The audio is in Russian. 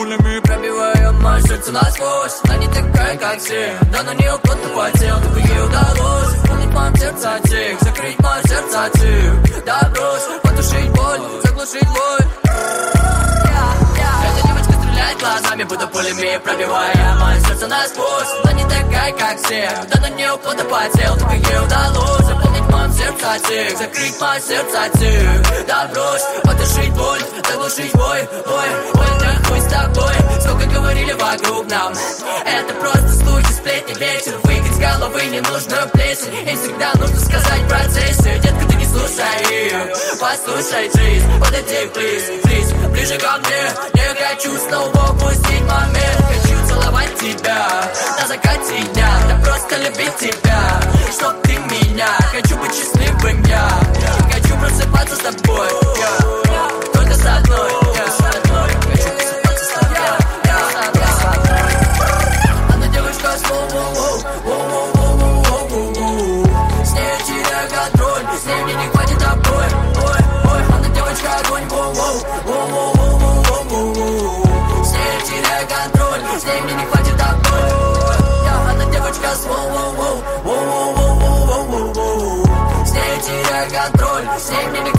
пулями пробиваем мое сердце насквозь. Она не такая, как все, да на нее кто-то потел, только ей удалось помнить моем сердце отек, закрыть мое сердце отек. Да брось, потушить боль, заглушить боль. Эта девочка стреляет глазами, будто пулями пробивая мое сердце насквозь. Она не такая, как все, да на нее кто-то потел, только ей удалось запомнить моем сердце отек, закрыть мое сердце отек. Да брось, потушить боль, заглушить бой. Ой, да хуй с тобой, сколько говорили вокруг нам. Это просто слухи, сплетни, ветер выгнать с головы ненужную плесень. И всегда нужно сказать в процессе: детка, ты не слушай их, послушай жизнь. Подойди, плиз, ближе ко мне. Не хочу снова упустить момент. Хочу целовать тебя на закате дня, да просто любить тебя, чтоб ты меня. Хочу быть счастливым я, хочу просыпаться с тобой, только с одной. Хочу просыпаться с тобой. Она девочка с с ней теряю контроль, с ней мне не хватит обои. Ой, она девочка огонь. С ней теряю контроль, с ней мне не хватит обои. Она девочка с с ней теряю контроль, с ней мне не